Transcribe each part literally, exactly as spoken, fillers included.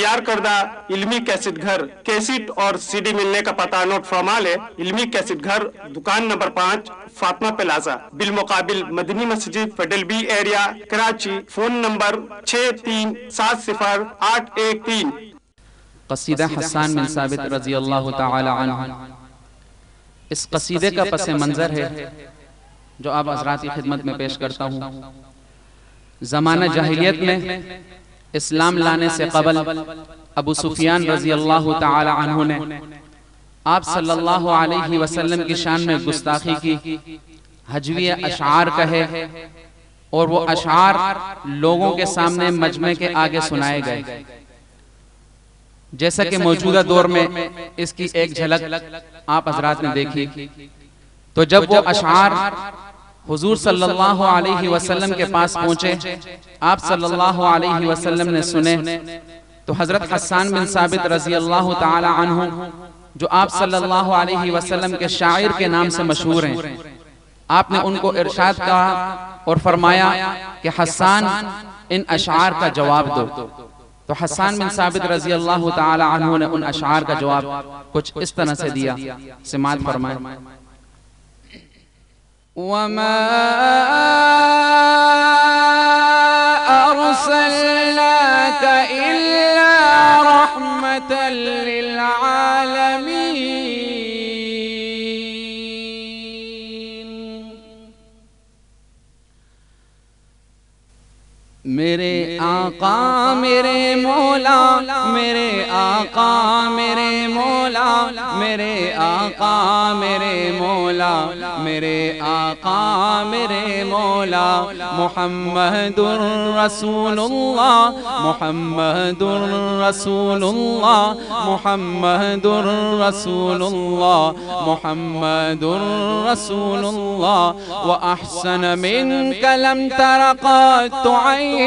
تیار کردہ علمی کیسٹ گھر کیسٹ اور سی ڈی ملنے کا پتہ نوٹ فرما لے۔ علمی کیسٹ گھر، دکان نمبر پانچ، فاطمہ پلازا، بالمقابل مدنی مسجد، federal B area, Karachi. Phone number چھ تین سات صفر آٹھ ایک تین۔ قصیدہ حسان بن ثابت رضی اللہ تعالی عنہ۔ اس قصیدے کا پس منظر ہے جو آپ حضرات کی خدمت میں پیش کرتا ہوں۔ زمانہ جاہلیت میں اسلام لانے سے قبل ابو سفیان رضی اللہ تعالی عنہ نے آپ صلی اللہ علیہ وسلم کی شان میں گستاخی کی، ہجوی اشعار کہے، اور وہ اشعار لوگوں کے سامنے مجمع کے آگے سنائے گئے۔ جیسا کہ موجودہ دور میں اس کی ایک جھلک آپ حضرات نے دیکھی، تو جب وہ اشعار حضور صلی اللہ علیہ وسلم کے پاس پہنچے، آپ صلی اللہ علیہ وسلم نے سنے، تو حضرت حسان بن ثابت رضی اللہ تعالی عنہ جو آپ صلی اللہ علیہ وسلم کے شاعر کے نام سے مشہور ہیں، آپ نے ان کو ارشاد کہا اور فرمایا کہ حسان ان اشعار کا جواب دو۔ تو حسان بن ثابت رضی اللہ تعالی عنہ نے ان اشعار کا جواب کچھ اس طرح سے دیا، سماعت فرمائیں۔ وَمَا أَرْسَلْنَاكَ إِلَّا رَحْمَةً لِلْعَالَمِينَ۔ میرے آقا میرے مولا، میرے آقا میرے مولا، میرے آقا میرے مولا، میرے آقا میرے مولا، محمد رسول اللہ، محمد رسول اللہ، محمد رسول اللہ، محمد رسول اللہ۔ وَأَحْسَنَ مِنْكَ لَمْ تَرَ قَطُّ عَيْنٌ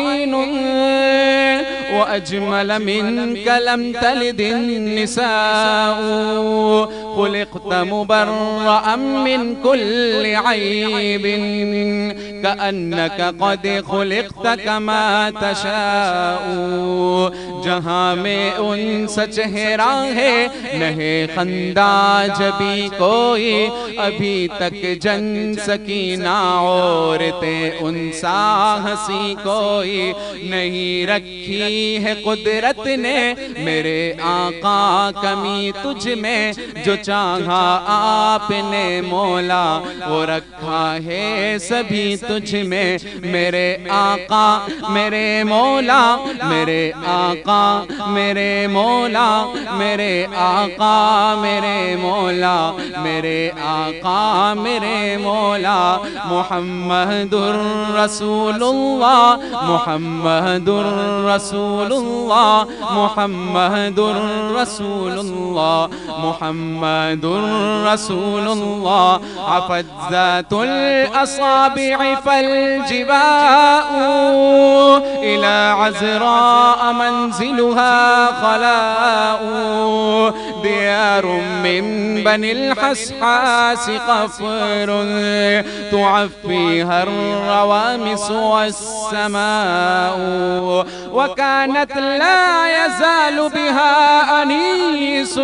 وَأَجْمَلَ مِنْكَ لَمْ تَلِدِ النِّسَاءُ، خُلِقْتَ مُبَرَّأً مِنْ كُلِّ عَيْبٍ كَأَنَّكَ قَدْ خُلِقْتَ كَمَا تَشَاءُ۔ جہاں میں ان سا چہرہ ہے نہیں خندہ جبھی کوئی، ابھی تک جن سکینہ عورتیں ان سا ہنسی کوئی نہیں رکھی ہے قدرت نے میرے آقا کمی تجھ میں، جو چاہا آپ نے مولا وہ رکھا ہے سبھی تجھ میں۔ میرے آقا میرے مولا، میرے آقا میرے مولا، میرے آقا میرے مولا، میرے آقا میرے مولا، محمد رسول اللہ، محمد رسول اللہ، محمد رسول اللہ، محمد رسول اللہ۔ عفت ذات الأصابع فالجباء إلى عزراء منزلها خلاء، ديار من بني الحسحاس قفر تعفيها الروامس والسماء، وكانت لا يزال بها أنيس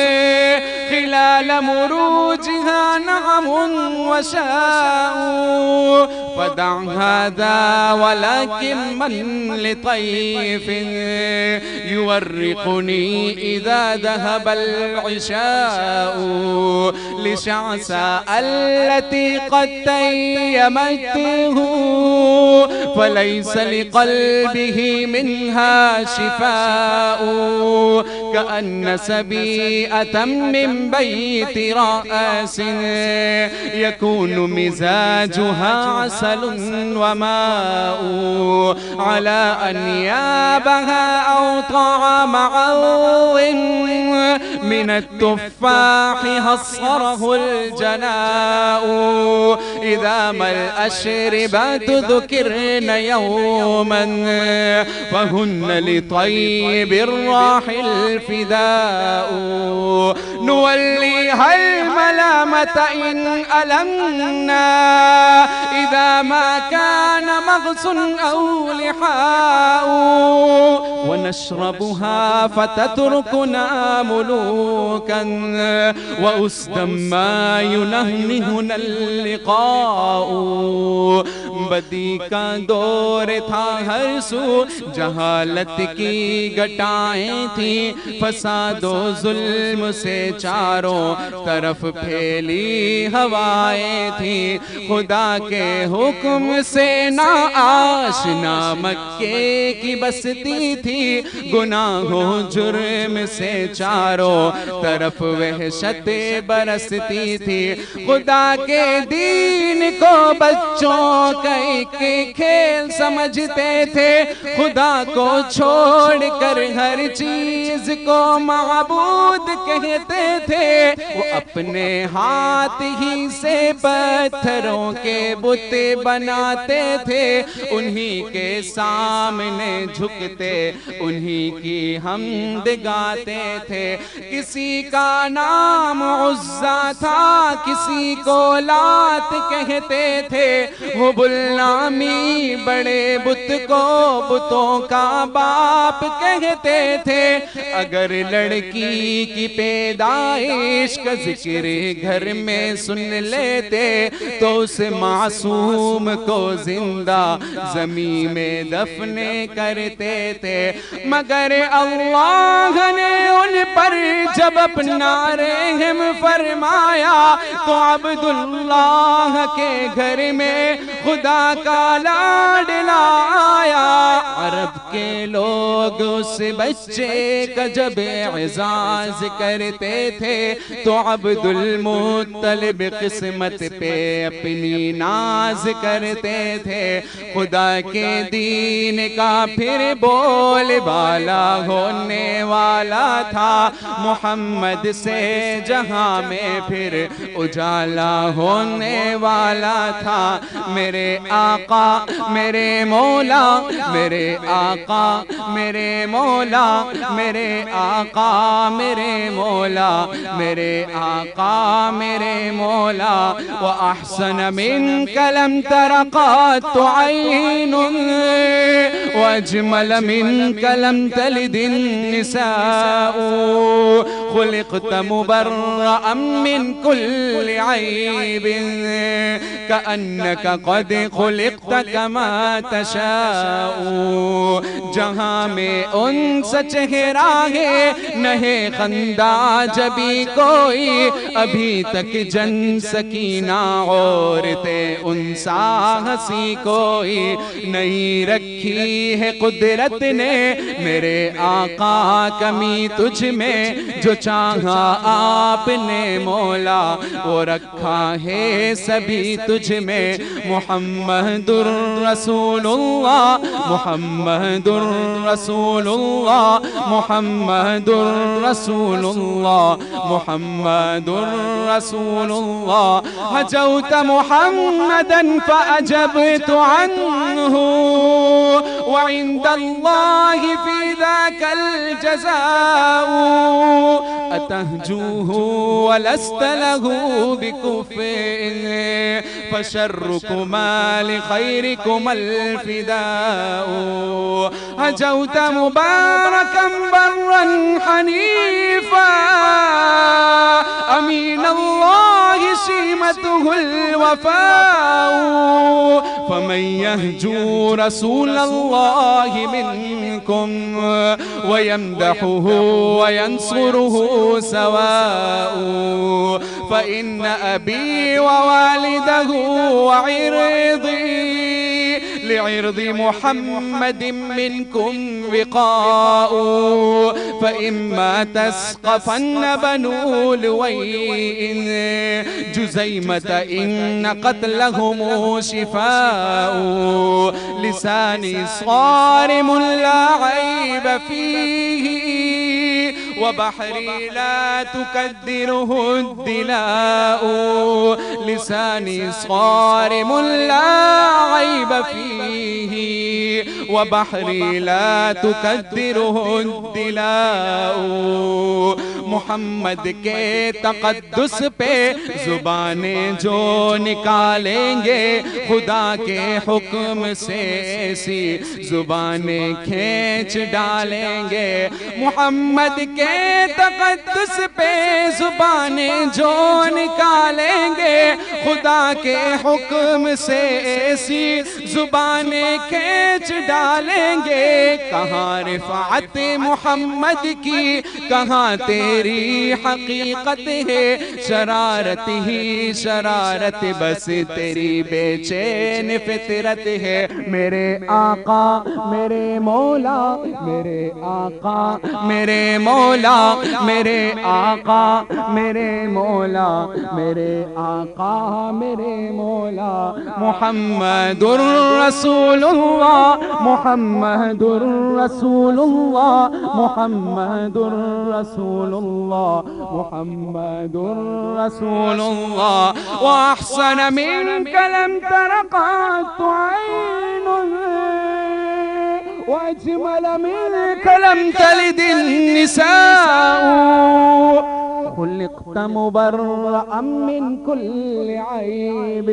خلال مروجها نعم وشاء، فدع هذا ولكن من لطيف يورقني إذا ذهب العشاء، لشعثاء التي قد تيمته فليس لقلبه منها شفاء، كأن سبيئة من بيت رأس يكون مزاجها عسل وماء، على أنيابها أو طعام عض من التفاح هصره الجناء، إذا ما الأشربات ذكرن يوما فهن لطيب الراح الفداء، نوليها الملامة إن ألمنا إذا ما كان مغص أو لحاء ونشربها فتتركنا ملوكا وأسدا ما ينهنهنا اللقاء بدی کا دور تھا ہر سو جہالت کی گٹائیں تھیں فساد و ظلم سے چاروں طرف پھیلی ہوائیں تھیں خدا کے حکم سے نا آشنا مکے کی بستی تھی گناہوں جرم سے چاروں طرف وحشت برستی تھی خدا کے دین کو بچوں کا ایک کھیل سمجھتے تھے خدا کو چھوڑ کر ہر چیز کو معبود کہتے تھے وہ اپنے ہاتھ ہی سے پتھروں کے بت بناتے تھے انہی کے سامنے جھکتے انہی کی حمد گاتے تھے کسی کا نام عزا تھا کسی کو لات کہتے تھے وہ بلنامی بڑے بت کو بتوں کا باپ کہتے تھے اگر لڑکی کی پیدائش کا ذکر گھر میں سن لیتے تو اس معصوم کو زندہ زمین میں دفن کرتے تھے مگر اللہ نے ان پر جب اپنا رحم فرمایا تو عبداللہ کے گھر میں خدا کا لاڈلا آیا عرب کے لوگ اس بچے کا جب اعزاز کرتے تھے تو عبد المطلب قسمت پہ اپنی ناز کرتے تھے خدا کے دین کا پھر بول بالا ہونے والا تھا محمد سے جہاں میں پھر اجالا ہونے والا تھا میرے آقا میرے مولا میرے آقا میرے مولا میرے آقا میرے مولا میرے آقا میرے مولا وأحسن منك لم تر قط عين وأجمل منك لم تلد النساء خلقت مبرأ من كل عيب كأنك قد خلقت كما تشاء جہاں میں ان سے چہرہ ہے نہ خندہ جبھی کوئی ابھی تک جن سکینہ عورتیں ان سا ہنسی کوئی نہیں رکھی ہے قدرت نے میرے آقا کمی تجھ میں جو چاہا آپ نے مولا وہ رکھا ہے سبھی تجھ میں محمد الرسول اللہ محمد الرسول اللہ محمد الرسول اللہ محمد الرسول اللہ ہجوت محمدا فأجبت عنه وعند الله في ذاك الجزاء أتهجوه ولست له بكفء فشركما لخيركما الفداء هجوت مباركا برا حنيفا أمين الله شيمته الوفاء فمن يهجو رسول الله منكم ويمدحه وينصره سواء فإن أبي ووالده وعرضي لعرض محمد منكم وقاء فإما تسقفن بنو لويء جزيمة إن قتلهم شفاء لساني صارم لا عيب فيه وبحري لا تكدره الدلاء لساني صارم لا عيب فيه وبحري لا تكدره الدلاء محمد کے تقدس پہ زبانیں جو نکالیں گے خدا کے حکم سے ایسی زبانیں کھینچ ڈالیں گے. محمد کے تقدس پہ زبانیں جو نکالیں گے خدا کے حکم سے ایسی زبانیں کھینچ ڈالیں گے. کہاں رفعت محمد کی کہاں تیری حقیقت ہے, شرارت ہی شرارت بس تیری بے چین فطرت ہے. میرے آقا میرے مولا میرے آقا میرے مولا میرے آقا میرے مولا میرے آقا میرے مولا. محمد الرسول اللہ محمد الرسول اللہ محمد الرسول اللہ محمد الرسول اللہ. وأحسن منك لم تر قط عين وأجمل منك لم تلد النساء. خلقت مبرأ من كل عيب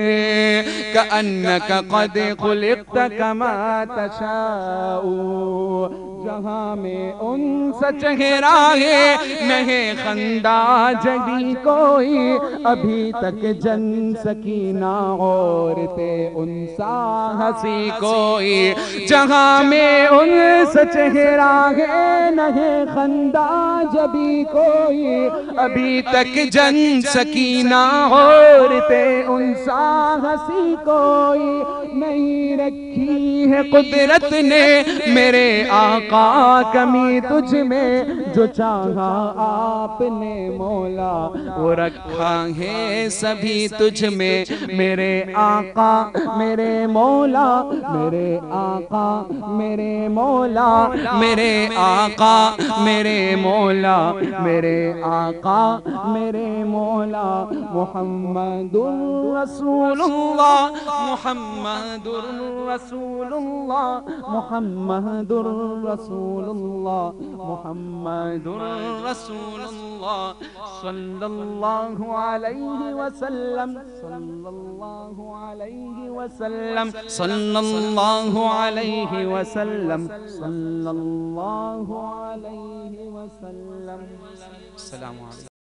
كأنك قد خلقت كما تشاء. جہاں میں ان سا چہرہ ہے نہیں خندہ جگی کوئی, ابھی تک جن سکینہ عورتیں ان سا ہنسی کوئی. جہاں میں ان سا چہرہ ہے نہیں خندہ جبی کوئی, ابھی تک جن سکینہ عورتیں ان سا ہنسی کوئی. نہیں رکھی ہے قدرت نے میرے آقا کمی تجھ میں, جو چاہا آپ نے مولا وہ رکھا ہے سبھی تجھ میں. میرے آقا میرے مولا میرے آقا میرے مولا میرے آقا میرے مولا میرے آقا میرے مولا. محمد الرسول اللہ محمد الرسول اللہ محمد الرسول اللہ محمد الرسول اللہ. صلی اللہ علیہ وسلم صلی اللہ علیہ وسلم صلی اللہ علیہ وسلم صلی اللہ علیہ وسلم. السلام علیکم.